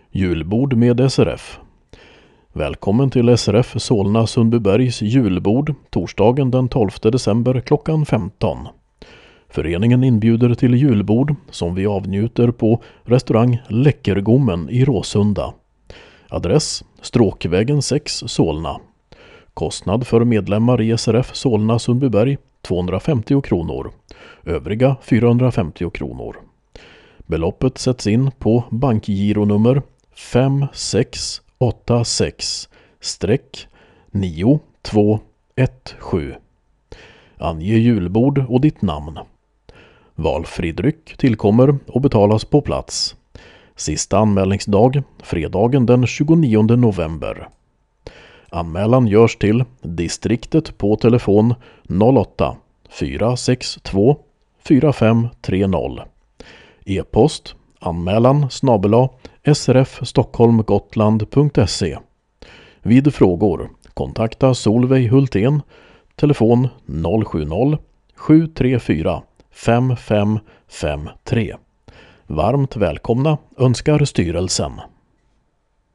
Julbord med SRF. Välkommen till SRF Solna Sundbybergs julbord torsdagen den 12 december klockan 15. Föreningen inbjuder till julbord som vi avnjuter på restaurang Läckergommen i Råsunda. Adress Stråkvägen 6 Solna. Kostnad för medlemmar i SRF Solna Sundbyberg 250 kronor. Övriga 450 kronor. Beloppet sätts in på bankgironummer 5686-9217. Ange julbord och ditt namn. Valfri dryck tillkommer och betalas på plats. Sista anmälningsdag, fredagen den 29 november. Anmälan görs till distriktet på telefon 08 462 4530. E-post anmälan@srfstockholmgotland.se. Vid frågor kontakta Solveig Hultén, telefon 070 734 5553. Varmt välkomna önskar styrelsen.